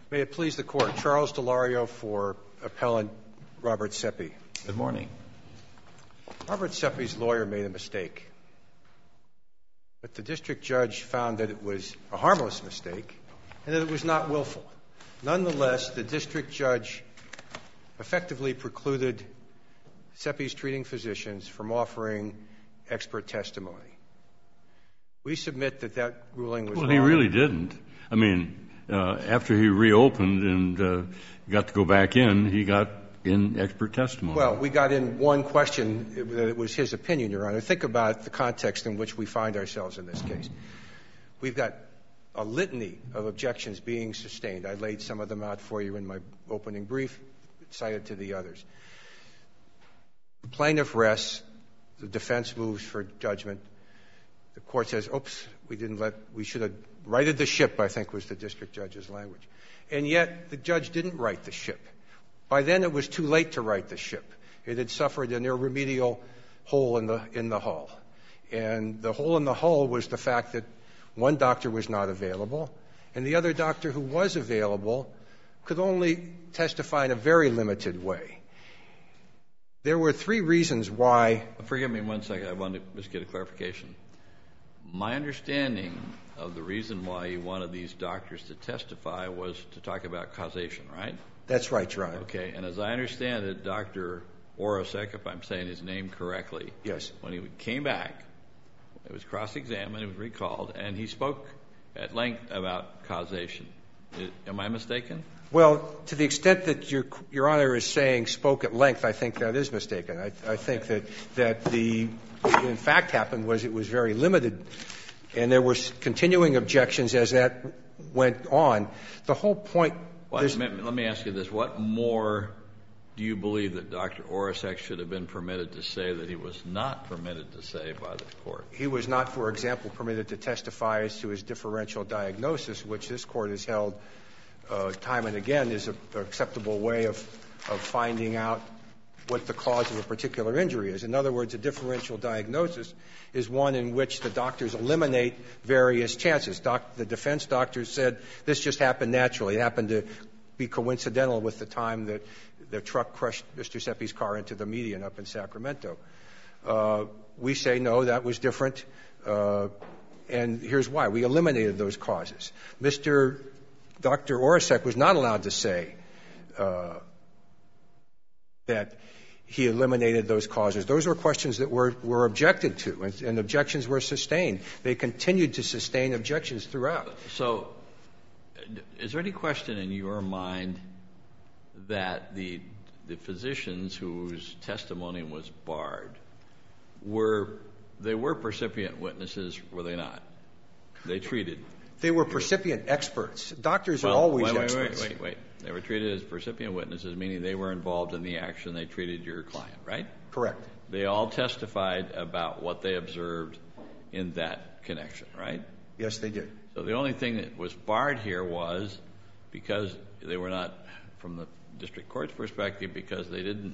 May it please the Court, Charles Delario for Appellant Robert Seppi. Good morning. Robert Seppi's lawyer made a mistake, but the district judge found that it was a harmless mistake and that it was not willful. Nonetheless, the district judge effectively precluded Seppi's treating physicians from offering expert testimony. We submit that that ruling was wrong. Well, he really didn't. I mean, after he reopened and got to go back in, he got in expert testimony. Well, we got in one question. It was his opinion, Your Honor. Think about the context in which we find ourselves in this case. We've got a litany of objections being sustained. I laid some of them out for you in my opening brief, cited to the others. The plaintiff rests. The defense moves for judgment. The court says, oops, we should have righted the ship, I think was the district judge's language. And yet the judge didn't right the ship. By then it was too late to right the ship. It had suffered an irremediable hole in the hull. And the hole in the hull was the fact that one doctor was not available, and the other doctor who was available could only testify in a very limited way. There were three reasons why. Forgive me 1 second. I want to just get a clarification. My understanding of the reason why you wanted these doctors to testify was to talk about causation, right? That's right, Your Honor. Okay. And as I understand it, Dr. Orosek, if I'm saying his name correctly, yes, when he came back, it was cross-examined, it was recalled, and he spoke at length about causation. Am I mistaken? Well, to the extent that Your Honor is saying spoke at length, I think that is mistaken. I think that the in fact happened was it was very limited, and there were continuing objections as that went on. The whole point. Let me ask you this. What more do you believe that Dr. Orosek should have been permitted to say that he was not permitted to say by the court? He was not, for example, permitted to testify as to his differential diagnosis, which this Court has held time and again is an acceptable way of finding out what the cause of a particular injury is. In other words, a differential diagnosis is one in which the doctors eliminate various chances. The defense doctors said this just happened naturally. It happened to be coincidental with the time that the truck crushed Mr. Seppi's car into the median up in Sacramento. We say, no, that was different, and here's why. We eliminated those causes. Dr. Orosek was not allowed to say that he eliminated those causes. Those were questions that were objected to, and objections were sustained. They continued to sustain objections throughout. So is there any question in your mind that the physicians whose testimony was barred were percipient witnesses, were they not? They treated. They were percipient experts. Doctors are always experts. Wait. They were treated as percipient witnesses, meaning they were involved in the action. They treated your client, right? Correct. They all testified about what they observed in that connection, right? Yes, they did. So the only thing that was barred here was because they were not, from the district court's perspective, because they didn't,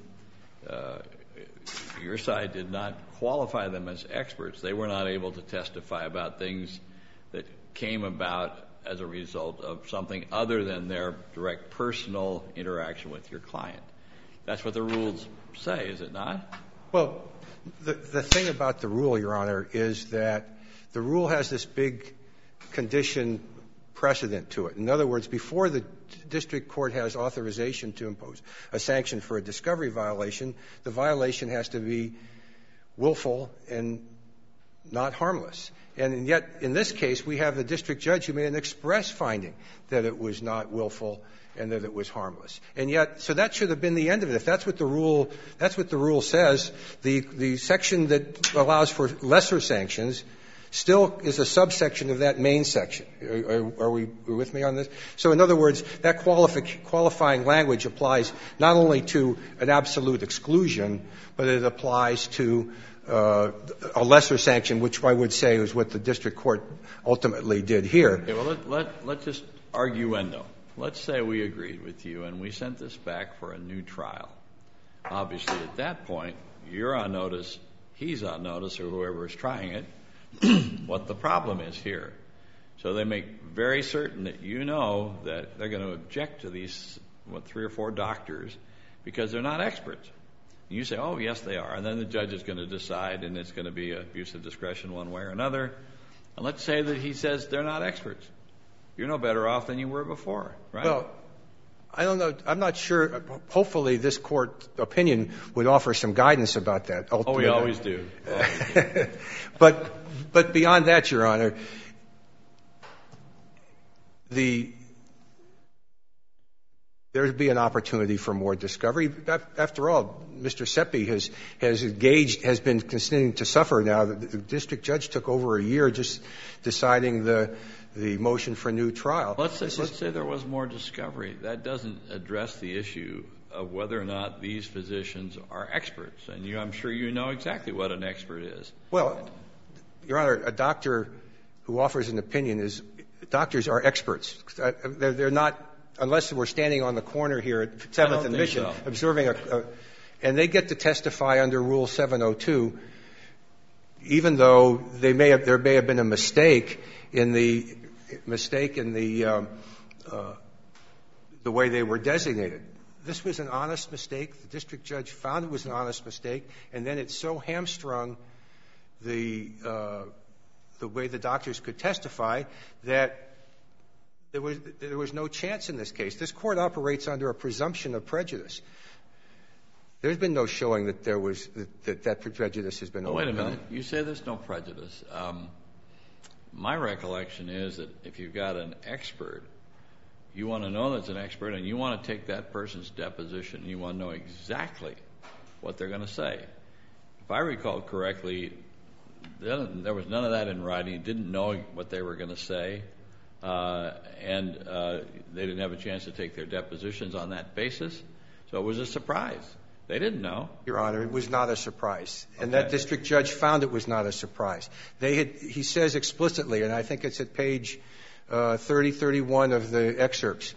your side did not qualify them as experts. They were not able to testify about things that came about as a result of something other than their direct personal interaction with your client. That's what the rules say, is it not? Well, the thing about the rule, Your Honor, is that the rule has this big condition precedent to it. In other words, before the district court has authorization to impose a sanction for a discovery violation, the violation has to be willful and not harmless. And yet, in this case, we have the district judge who made an express finding that it was not willful and that it was harmless. And yet, so that should have been the end of it. If that's what the rule says, the section that allows for lesser sanctions still is a subsection of that main section. Are we with me on this? So in other words, that qualifying language applies not only to an absolute exclusion, but it applies to a lesser sanction, which I would say is what the district court ultimately did here. Okay, well, let's just arguendo. Let's say we agreed with you and we sent this back for a new trial. Obviously, at that point, you're on notice, he's on notice, or whoever is trying it, what the problem is here. So they make very certain that you know that they're going to object to these, 3 or 4 doctors because they're not experts. And you say, oh, yes, they are. And then the judge is going to decide, and it's going to be abuse of discretion one way or another. And let's say that he says they're not experts. You're no better off than you were before, right? Well, I don't know. I'm not sure. Hopefully this court opinion would offer some guidance about that. Oh, we always do. But beyond that, Your Honor, there'd be an opportunity for more discovery. After all, Mr. Seppi has been continuing to suffer now. The district judge took over a year just deciding the motion for new trial. Let's say there was more discovery. That doesn't address the issue of whether or not these physicians are experts. And I'm sure you know exactly what an expert is. Well, Your Honor, a doctor who offers an opinion doctors are experts. They're not, unless we're standing on the corner here at 7th and Mission observing and they get to testify under Rule 702, even though there may have been a mistake in the way they were designated. This was an honest mistake. The district judge found it was an honest mistake, and then it so hamstrung the way the doctors could testify that there was no chance in this case. This court operates under a presumption of prejudice. There's been no showing that that prejudice has been overcome. Wait a minute. You say there's no prejudice. My recollection is that if you've got an expert, you want to know that's an expert, and you want to take that person's deposition, and you want to know exactly what they're going to say. If I recall correctly, there was none of that in writing. You didn't know what they were going to say, and they didn't have a chance to take their depositions on that basis. So it was a surprise. They didn't know. Your Honor, it was not a surprise. Okay. And that district judge found it was not a surprise. He says explicitly, and I think it's at page 31 of the excerpts,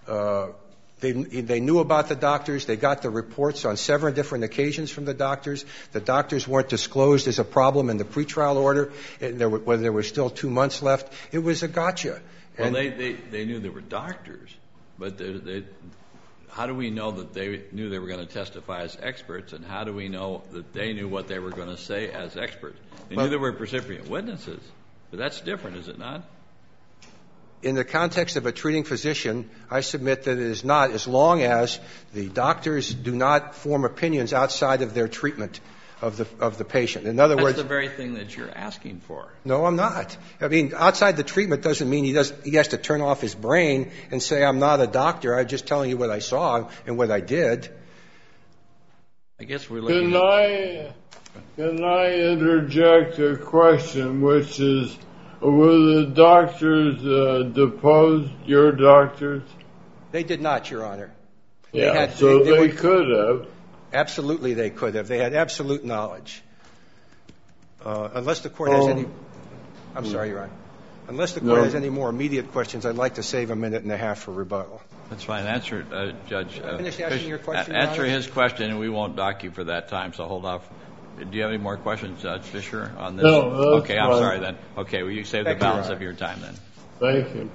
they knew about the doctors. They got the reports on several different occasions from the doctors. The doctors weren't disclosed as a problem in the pretrial order, whether there were still 2 months left. It was a gotcha. Well, they knew they were doctors, but how do we know that they knew they were going to testify as experts, and how do we know that they knew what they were going to say as experts? They knew they were recipient witnesses, but that's different, is it not? In the context of a treating physician, I submit that it is not, as long as the doctors do not form opinions outside of their treatment of the patient. In other words, that's the very thing that you're asking for. No, I'm not. I mean, outside the treatment doesn't mean he has to turn off his brain and say, I'm not a doctor. I'm just telling you what I saw and what I did. I guess we're looking Can I interject a question, which is, were the doctors deposed, your doctors? They did not, Your Honor. Yeah, they could have. Absolutely they could have. They had absolute knowledge. Unless the Court has any... I'm sorry, Your Honor. Unless the Court has any more immediate questions, I'd like to save a minute and a half for rebuttal. That's fine. Answer, Judge. Finish asking your question, Your Answer Honor? his question, and we won't dock you for that time, so hold off. Do you have any more questions, Judge Fisher, on this? No, that's okay, I'm fine. sorry then. Okay, well, you save the balance of your time then. Thank you.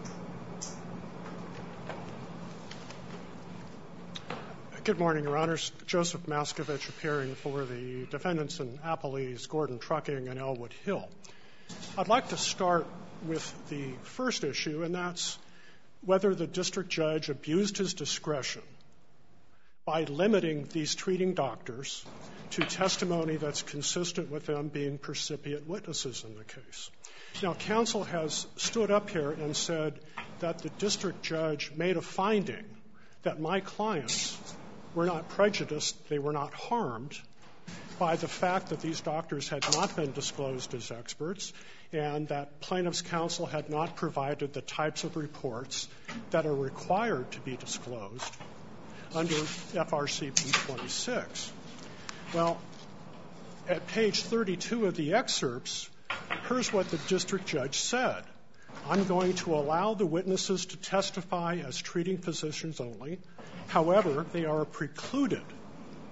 Good morning, Your Honors. Joseph Maskovich appearing for the defendants in Appalese, Gordon Trucking, and Elwood Hill. I'd like to start with the first issue, and that's whether the district judge abused his discretion by limiting these treating doctors to testimony that's consistent with them being percipient witnesses in the case. Now, counsel has stood up here and said that the district judge made a finding that my clients were not prejudiced, they were not harmed by the fact that these doctors had not been disclosed as experts and that plaintiff's counsel had not provided the types of reports that are required to be disclosed under FRCP 26. Well, at page 32 of the excerpts, here's what the district judge said. I'm going to allow the witnesses to testify as treating physicians only. However, they are precluded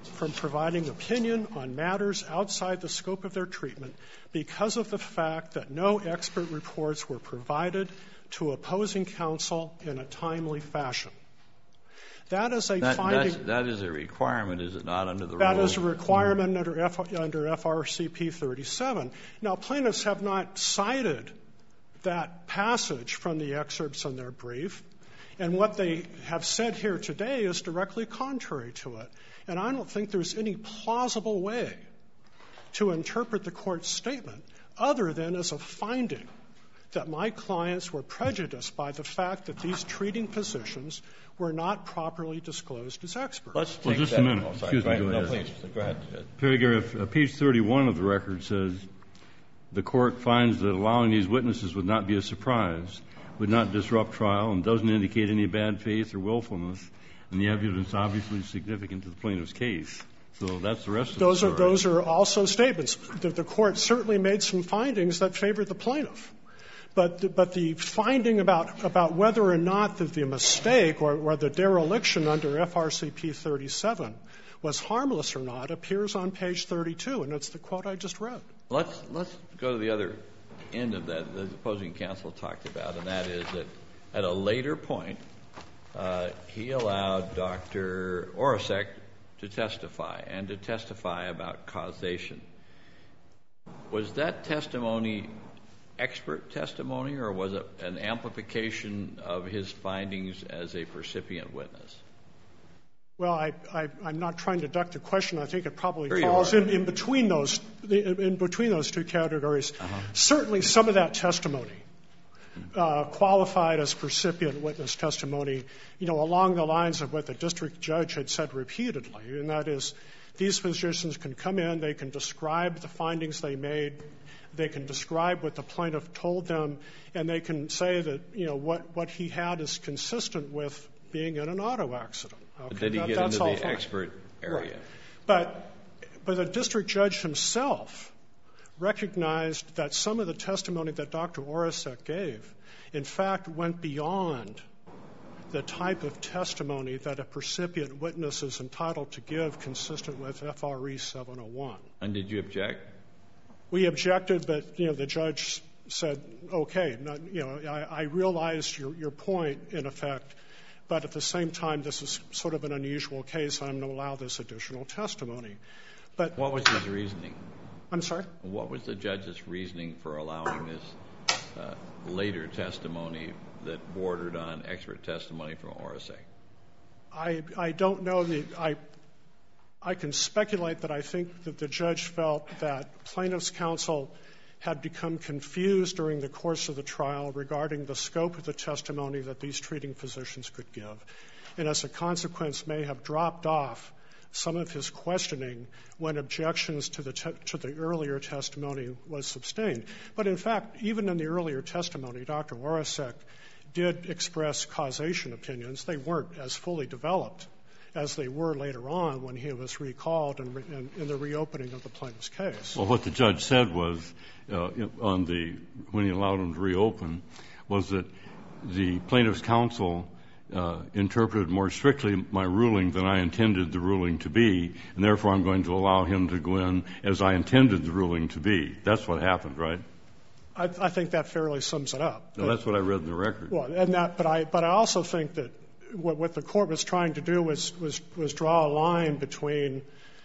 from providing opinion on matters outside the scope of their treatment because of the fact that no expert reports were provided to opposing counsel in a timely fashion. That is a finding. That is a requirement, is it not, under the That rules? is a requirement under FRCP 37. Now, plaintiffs have not cited that passage from the excerpts in their brief, and what they have said here today is directly contrary to it. And I don't think there's any plausible way to interpret the Court's statement other than as a finding that my clients were prejudiced by the fact that these treating physicians were not properly disclosed as experts. Let's take well, just that. a minute. Oh, sorry. Excuse me. No, please. Go ahead. Paragraph, page 31 of the record says, the Court finds that allowing these witnesses would not be a surprise, would not disrupt trial, and doesn't indicate any bad faith or willfulness, and the evidence obviously is significant to the plaintiff's case. So that's the rest of the story. Those are also statements. The Court certainly made some findings that favored the plaintiff. But the finding about whether or not the mistake or the dereliction under FRCP 37 was harmless or not appears on page 32, and it's the quote I just read. Let's go to the other end of that the opposing counsel talked about, and that is that at a later point, he allowed Dr. Orosek to testify and to testify about causation. Was that testimony expert testimony, or was it an amplification of his findings as a percipient witness? Well, I'm not trying to duck the question. I think it probably Sure falls in between those two categories. Certainly, some of that testimony qualified as percipient witness testimony, along the lines of what the district judge had said repeatedly, and that is, these physicians can come in, they can describe the findings they made, they can describe what the plaintiff told them, and they can say that, what he had is consistent with being in an auto accident. Okay, did he get into the expert area? Right. But the district judge himself recognized that some of the testimony that Dr. Orosek gave, in fact, went beyond the type of testimony that a percipient witness is entitled to give consistent with FRE 701. And did you object? We objected, but, the judge said, okay, I realize your point, in effect, but at the same time, this is sort of an unusual case. I'm going to allow this additional testimony. But what was his reasoning? I'm sorry? What was the judge's reasoning for allowing this later testimony that bordered on expert testimony from Orosek? I don't know. I can speculate that I think that the judge felt that plaintiff's counsel had become confused during the course of the trial regarding the scope of the testimony that these treating physicians could give, and as a consequence may have dropped off some of his questioning when objections to the earlier testimony was sustained. But in fact, even in the earlier testimony, Dr. Orosek did express causation opinions. They weren't as fully developed as they were later on when he was recalled in the reopening of the plaintiff's case. Well, what the judge said was, when he allowed him to reopen, was that the plaintiff's counsel interpreted more strictly my ruling than I intended the ruling to be, and therefore I'm going to allow him to go in as I intended the ruling to be. That's what happened, right? I think that fairly sums it up. No, that's what I read in the record. Well, but I also think that what the court was trying to do was draw a line between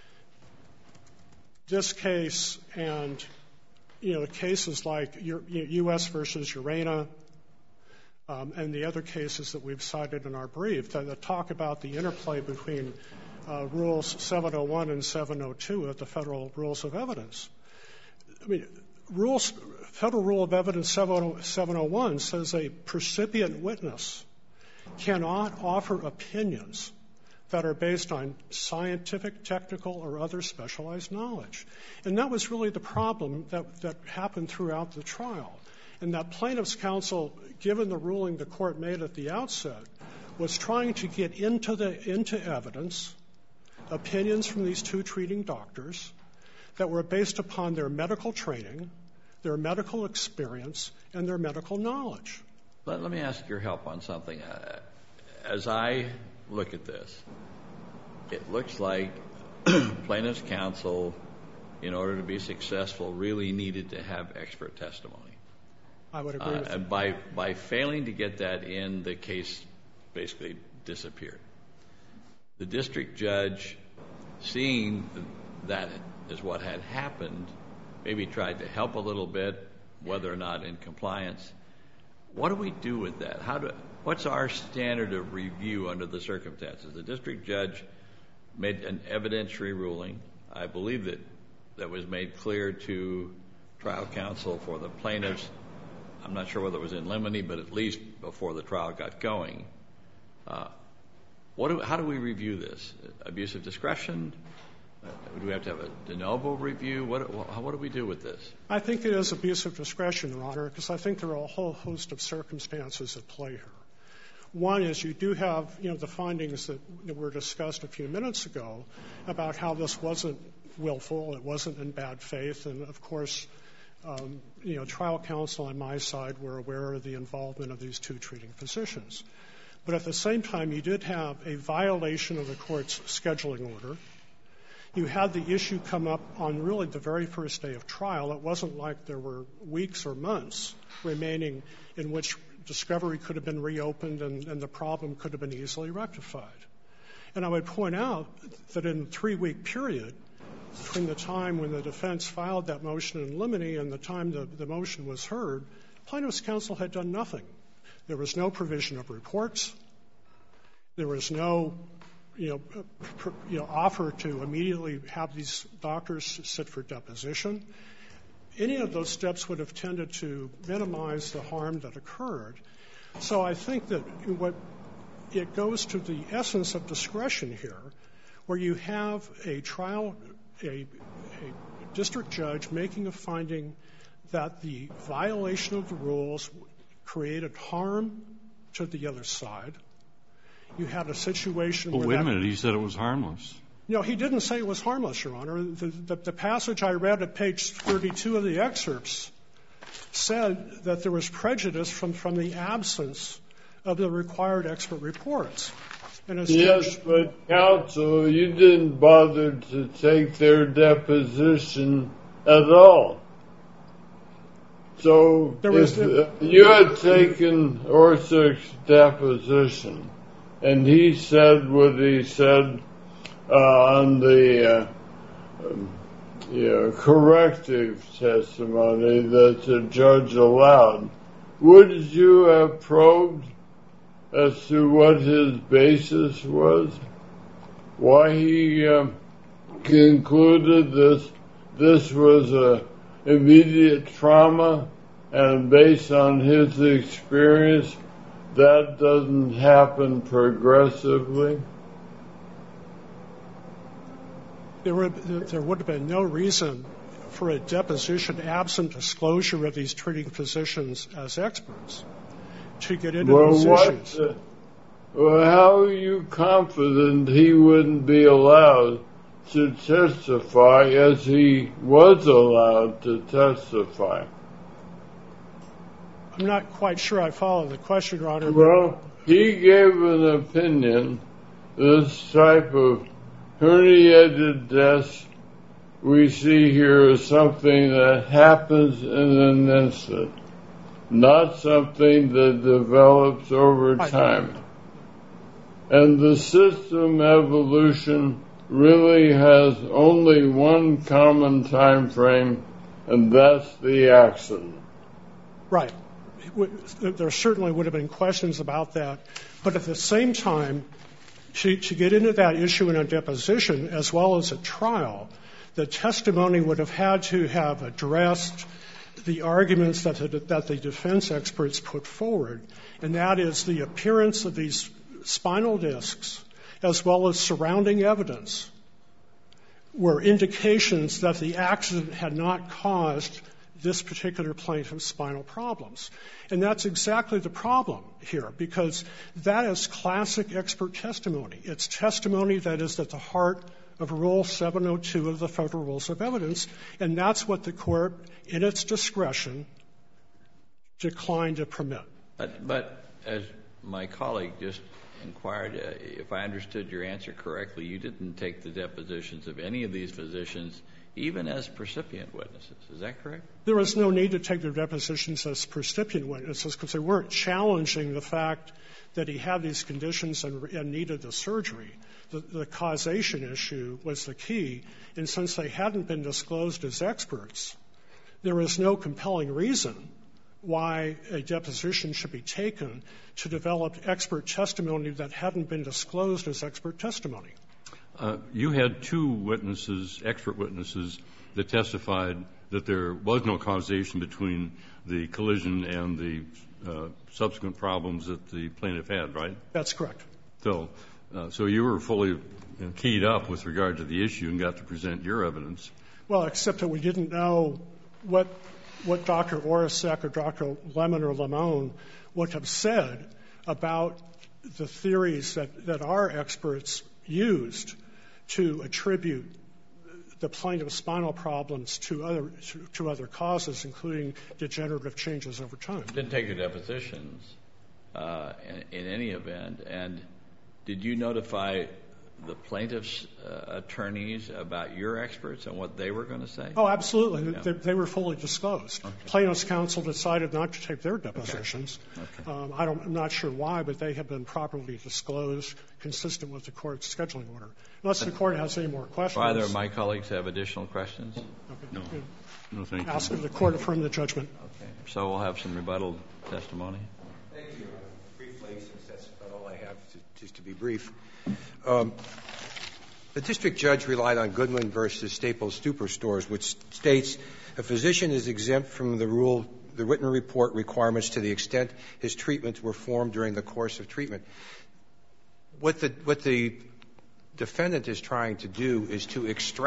this case and, cases like U.S. versus Urena and the other cases that we've cited in our brief that talk about the interplay between Rules 701 and 702 of the Federal Rules of Evidence. I mean, Federal Rule of Evidence 701 says a percipient witness cannot offer opinions that are based on scientific, technical, or other specialized knowledge. And that was really the problem that happened throughout the trial. And that plaintiff's counsel, given the ruling the court made at the outset, was trying to get into evidence opinions from these two treating doctors that were based upon their medical training, their medical experience, and their medical knowledge. Let me ask your help on something. As I look at this, it looks like plaintiff's counsel, in order to be successful, really needed to have expert testimony. I would agree with you. And by failing to get that in, the case basically disappeared. The district judge, seeing that is what had happened, maybe tried to help a little bit, whether or not in compliance. What do we do with that? What's our standard of review under the circumstances? The district judge made an evidentiary ruling. I believe that was made clear to trial counsel for the plaintiffs. I'm not sure whether it was in limine, but at least before the trial got going. How do we review this? Abuse of discretion? Do we have to have a de novo review? What do we do with this? I think it is abuse of discretion, Your Honor, because I think there are a whole host of circumstances at play here. One is you do have, the findings that were discussed a few minutes ago about how this wasn't willful, it wasn't in bad faith, and of course, trial counsel on my side were aware of the involvement of these two treating physicians. But at the same time, you did have a violation of the court's scheduling order. You had the issue come up on really the very first day of trial. It wasn't like there were weeks or months remaining in which discovery could have been reopened and the problem could have been easily rectified. And I would point out that in a 3-week period, between the time when the defense filed that motion in limine and the time the motion was heard, plaintiff's counsel had done nothing. There was no provision of reports. There was no, offer to immediately have these doctors sit for deposition. Any of those steps would have tended to minimize the harm that occurred. So I think that it goes to the essence of discretion here, where you have a district judge making a finding that the violation of the rules created harm to the other side. You had a situation where wait a minute, he said it was harmless. No, he didn't say it was harmless, Your Honor. The passage I read at page 32 of the excerpts said that there was prejudice from the absence of the required expert reports. Yes, but counsel, you didn't bother to take their deposition at all. So if you had taken Orsich's deposition and he said what he said on the corrective testimony that the judge allowed, would you have probed as to what his basis was? Why he concluded this was a immediate trauma, and based on his experience, that doesn't happen progressively? There would have been no reason for a deposition absent disclosure of these treating physicians as experts to get into these issues. How are you confident he wouldn't be allowed to testify as he was allowed to testify? I'm not quite sure I follow the question, Your Honor. Well, he gave an opinion. This type of herniated death we see here is something that happens in an instant, not something that develops over time. And the system evolution really has only one common time frame, and that's the accident. Right. There certainly would have been questions about that. But at the same time, to get into that issue in a deposition as well as a trial, the testimony would have had to have addressed the arguments that the defense experts put forward, and that is the appearance of these spinal discs as well as surrounding evidence were indications that the accident had not caused this particular plaintiff's spinal problems. And that's exactly the problem here, because that is classic expert testimony. It's testimony that is at the heart of Rule 702 of the Federal Rules of Evidence, and that's what the court, in its discretion, declined to permit. But as my colleague just inquired, if I understood your answer correctly, you didn't take the depositions of any of these physicians, even as percipient witnesses. Is that correct? There was no need to take their depositions as percipient witnesses because they weren't challenging the fact that he had these conditions and needed the surgery. The causation issue was the key, and since they hadn't been disclosed as experts, there was no compelling reason why a deposition should be taken to develop expert testimony that hadn't been disclosed as expert testimony. You had two witnesses, expert witnesses, that testified that there was no causation between the collision and the subsequent problems that the plaintiff had, right? That's correct. So you were fully keyed up with regard to the issue and got to present your evidence. Well, except that we didn't know what Dr. Orasek or Dr. Lemon or Lamone would have said about the theories that our experts used to attribute the plaintiff's spinal problems to other causes, including degenerative changes over time. You didn't take your depositions in any event, and did you notify the plaintiff's attorneys about your experts and what they were going to say? Oh, absolutely. Yeah. They were fully disclosed. Okay. Plaintiff's counsel decided not to take their depositions. Okay. I'm not sure why, but they have been properly disclosed, consistent with the court's scheduling order. Unless the court has any more questions. Do either of my colleagues have additional questions? Okay. No, thank you. Ask if the court affirm the judgment. Okay. So we'll have some rebuttal testimony. Thank you. Briefly, since that's about all I have, just to be brief. The district judge relied on Goodman versus Staples Superstores, which states a physician is exempt from the written report requirements to the extent his treatments were formed during the course of treatment. What the defendant is trying to do is to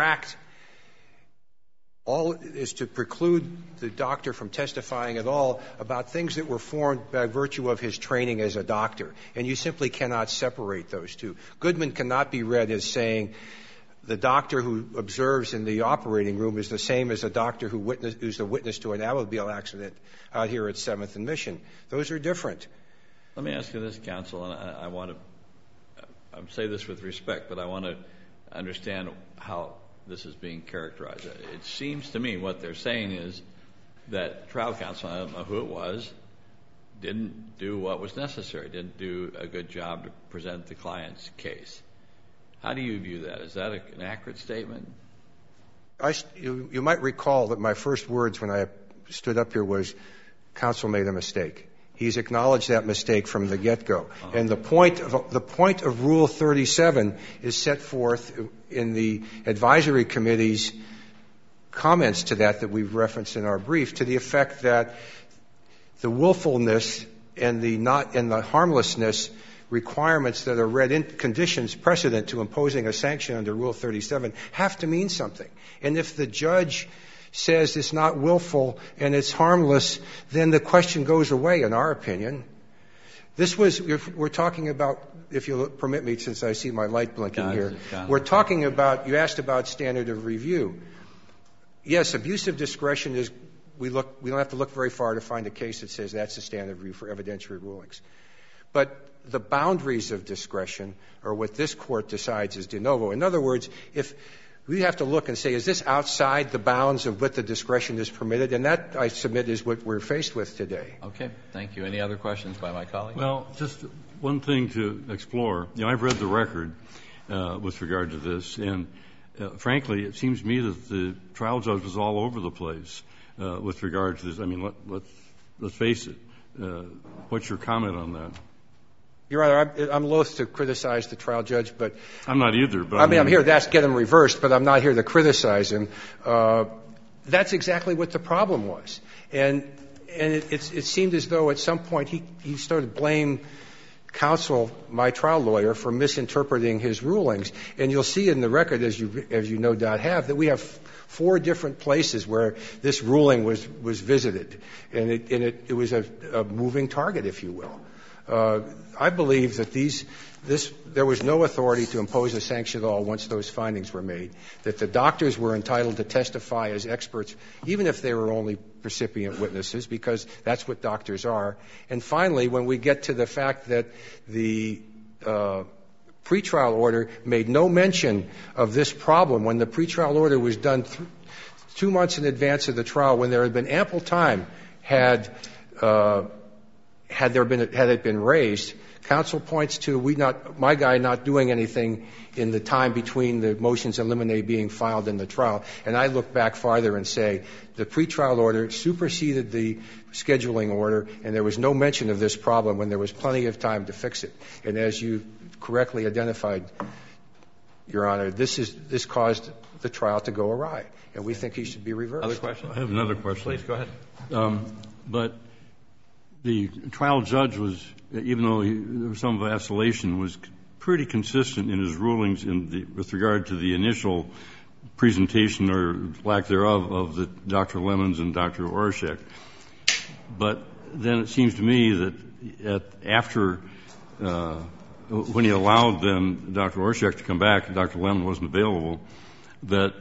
preclude the doctor from testifying at all about things that were formed by virtue of his training as a doctor. And you simply cannot separate those two. Goodman cannot be read as saying the doctor who observes in the operating room is the same as a doctor who's a witness to an automobile accident out here at 7th and Mission. Those are different. Let me ask you this, counsel, and I want to say this with respect, but I want to understand how this is being characterized. It seems to me what they're saying is that trial counsel, I don't know who it was, didn't do what was necessary, didn't do a good job to present the client's case. How do you view that? Is that an accurate statement? You might recall that my first words when I stood up here was, counsel made a mistake. He's acknowledged that mistake from the get-go. And the point of Rule 37 is set forth in the advisory committee's comments to that we've referenced in our brief, to the effect that the willfulness and the harmlessness requirements that are read in conditions precedent to imposing a sanction under Rule 37 have to mean something. And if the judge says it's not willful and it's harmless, then the question goes away, in our opinion. We're talking about, if you'll permit me, since I see my light blinking here, we're talking about, you asked about standard of review. Yes, abusive discretion is, we don't have to look very far to find a case that says that's the standard of review for evidentiary rulings. But the boundaries of discretion are what this court decides is de novo. In other words, if we have to look and say, is this outside the bounds of what the discretion is permitted? And that, I submit, is what we're faced with today. Okay. Thank you. Any other questions by my colleague? Well, just one thing to explore. I've read the record with regard to this, and frankly, it seems to me that the trial judge was all over the place with regard to this. I mean, let's face it. What's your comment on that? Your Honor, I'm loath to criticize the trial judge, but I'm not either. But I'm here to get him reversed, but I'm not here to criticize him. That's exactly what the problem was, and it seemed as though at some point he started to blame counsel, my trial lawyer, for misinterpreting his rulings. And you'll see in the record, as you no doubt have, that we have 4 different places where this ruling was visited, and it was a moving target, if you will. I believe that there was no authority to impose a sanction at all once those findings were made, that the doctors were entitled to testify as experts, even if they were only recipient witnesses, because that's what doctors are. And finally, when we get to the fact that the pretrial order made no mention of this problem when the pretrial order was done 2 months in advance of the trial, when there had been ample time had it been raised. Counsel points to my guy not doing anything in the time between the motions in limine being filed in the trial. And I look back farther and say the pretrial order superseded the scheduling order, and there was no mention of this problem when there was plenty of time to fix it. And as you correctly identified, Your Honor, this caused the trial to go awry, and we think he should be reversed. Other questions? I have another question. Please, go ahead. But the trial judge was, even though there was some vacillation, was pretty consistent in his rulings with regard to the initial presentation or lack thereof of Dr. Lemons and Dr. Oreshek. But then it seems to me that after, when he allowed then Dr. Oreshek to come back, Dr. Lemon wasn't available, that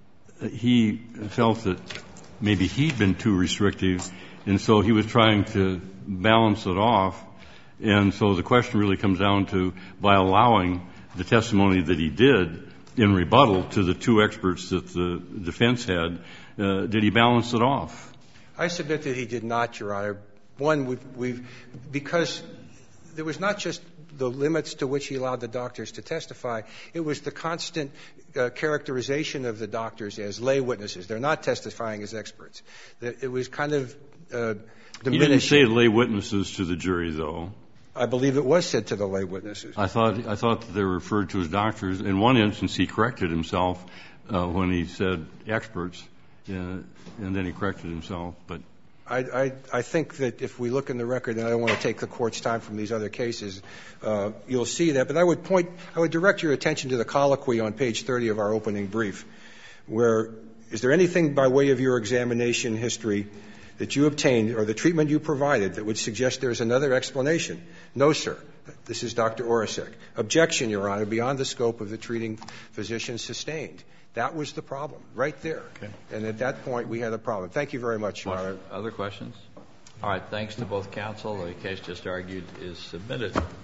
he felt that maybe he'd been too restrictive, and so he was trying to balance it off. And so the question really comes down to, by allowing the testimony that he did in rebuttal to the two experts that the defense had, did he balance it off? I submit that he did not, Your Honor. One, because there was not just the limits to which he allowed the doctors to testify, it was the constant characterization of the doctors as lay witnesses. They're not testifying as experts. It was kind of diminishing. He didn't say lay witnesses to the jury, though. I believe it was said to the lay witnesses. I thought that they were referred to as doctors. In one instance, he corrected himself when he said experts, and then he corrected himself. But I think that if we look in the record, and I don't want to take the Court's time from these other cases, you'll see that. But I would direct your attention to the colloquy on page 30 of our opening brief, where is there anything by way of your examination history that you obtained or the treatment you provided that would suggest there's another explanation? No, sir. This is Dr. Oreshek. Objection, Your Honor, beyond the scope of the treating physician sustained. That was the problem, right there. Okay. And at that point, we had a problem. Thank you very much, Your Honor. Other questions? All right. Thanks to both counsel. The case just argued is submitted.